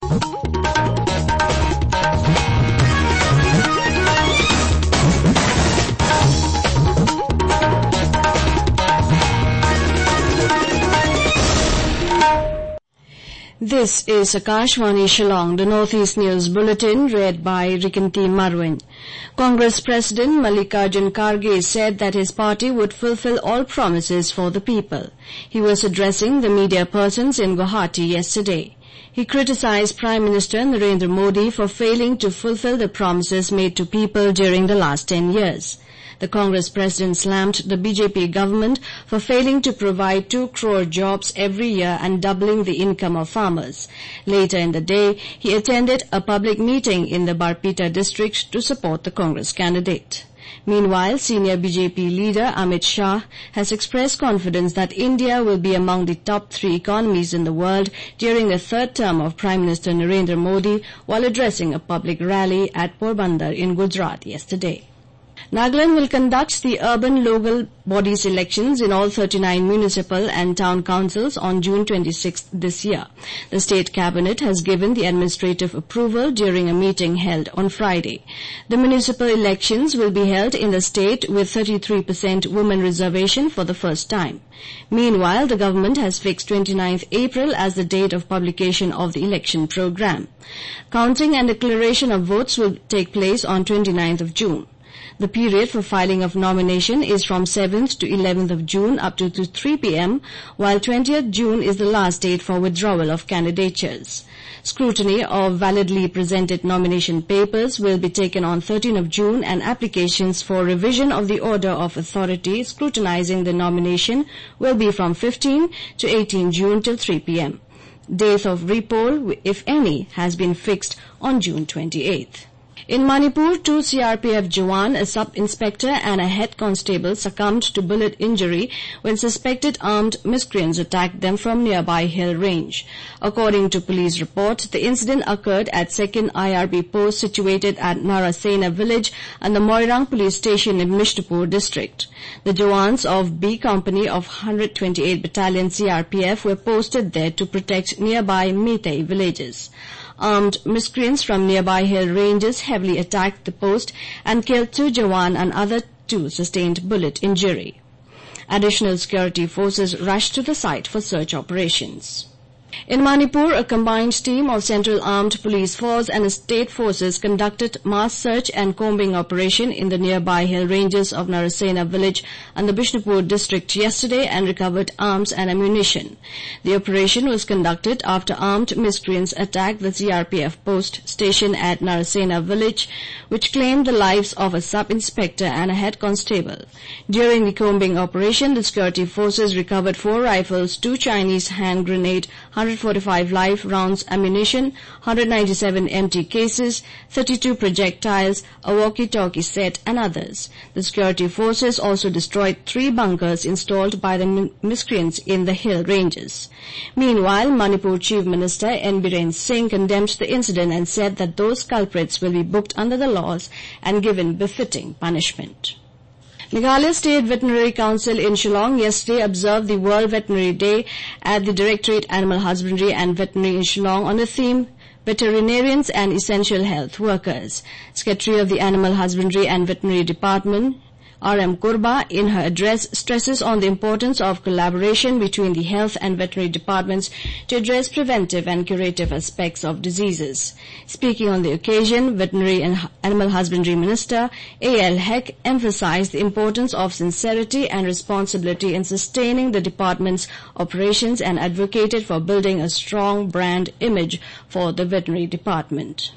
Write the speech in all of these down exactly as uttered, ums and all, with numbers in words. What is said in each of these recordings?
This is Akashvani Shillong, the Northeast News Bulletin, read by Rikinti Marwin. Congress President Mallikarjun Kharge said that his party would fulfill all promises for the people. He was addressing the media persons in Guwahati yesterday. He criticized Prime Minister Narendra Modi for failing to fulfill the promises made to people during the last ten years. The Congress president slammed the B J P government for failing to provide two crore jobs every year and doubling the income of farmers. Later in the day, he attended a public meeting in the Barpeta district to support the Congress candidate. Meanwhile, senior B J P leader Amit Shah has expressed confidence that India will be among the top three economies in the world during the third term of Prime Minister Narendra Modi while addressing a public rally at Porbandar in Gujarat yesterday. Nagaland will conduct the urban local bodies elections in all thirty-nine municipal and town councils on June twenty-sixth this year. The state cabinet has given the administrative approval during a meeting held on Friday. The municipal elections will be held in the state with thirty-three percent women reservation for the first time. Meanwhile, the government has fixed twenty-ninth April as the date of publication of the election program. Counting and declaration of votes will take place on twenty-ninth of June. The period for filing of nomination is from seventh to eleventh of June up to three p m, while twentieth June is the last date for withdrawal of candidatures. Scrutiny of validly presented nomination papers will be taken on thirteenth of June and applications for revision of the order of authority scrutinizing the nomination will be from fifteenth to eighteenth June till three p m. Date of repoll, if any, has been fixed on June twenty-eighth. In Manipur, two C R P F Jawan, a sub-inspector and a head constable succumbed to bullet injury when suspected armed miscreants attacked them from nearby hill range. According to police report, the incident occurred at second I R B post situated at Narasena village and the Moirang police station in Mishnupur district. The Jawans of B Company of one hundred twenty-eight Battalion C R P F were posted there to protect nearby Meitei villages. Armed miscreants from nearby hill ranges heavily attacked the post and killed two Jawan and other two sustained bullet injury. Additional security forces rushed to the site for search operations. In Manipur, a combined team of Central Armed Police Force and state forces conducted mass search and combing operation in the nearby hill ranges of Narasena village and the Bishnupur district yesterday and recovered arms and ammunition. The operation was conducted after armed miscreants attacked the C R P F post station at Narasena village, which claimed the lives of a sub-inspector and a head constable. During the combing operation, the security forces recovered four rifles, two Chinese hand grenade, one hundred forty-five live rounds ammunition, one hundred ninety-seven empty cases, thirty-two projectiles, a walkie-talkie set and others. The security forces also destroyed three bunkers installed by the miscreants in the hill ranges. Meanwhile, Manipur Chief Minister N. Biren Singh condemned the incident and said that those culprits will be booked under the laws and given befitting punishment. Meghalaya State Veterinary Council in Shillong yesterday observed the World Veterinary Day at the Directorate Animal Husbandry and Veterinary in Shillong on the theme Veterinarians and Essential Health Workers. Secretary of the Animal Husbandry and Veterinary Department, R M Kurba, in her address, stresses on the importance of collaboration between the health and veterinary departments to address preventive and curative aspects of diseases. Speaking on the occasion, Veterinary and Animal Husbandry Minister A L Heck emphasized the importance of sincerity and responsibility in sustaining the department's operations and advocated for building a strong brand image for the veterinary department.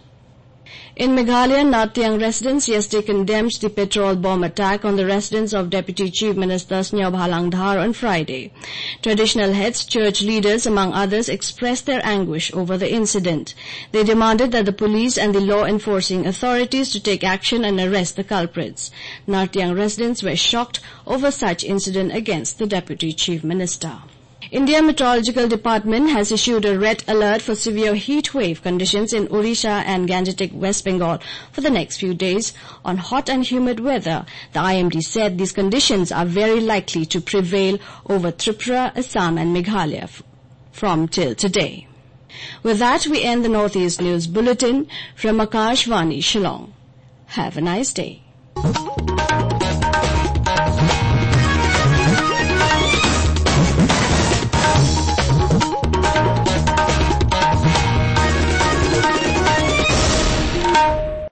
In Meghalaya, Natyang residents yesterday condemned the petrol bomb attack on the residence of Deputy Chief Minister Snyabha Langdhar on Friday. Traditional heads, church leaders, among others, expressed their anguish over the incident. They demanded that the police and the law-enforcing authorities to take action and arrest the culprits. Natyang residents were shocked over such incident against the Deputy Chief Minister. India Meteorological Department has issued a red alert for severe heat wave conditions in Odisha and Gangetic West Bengal for the next few days. On hot and humid weather, the I M D said these conditions are very likely to prevail over Tripura, Assam and Meghalaya from till today. With that, we end the Northeast News Bulletin from Akashvani, Shillong. Have a nice day.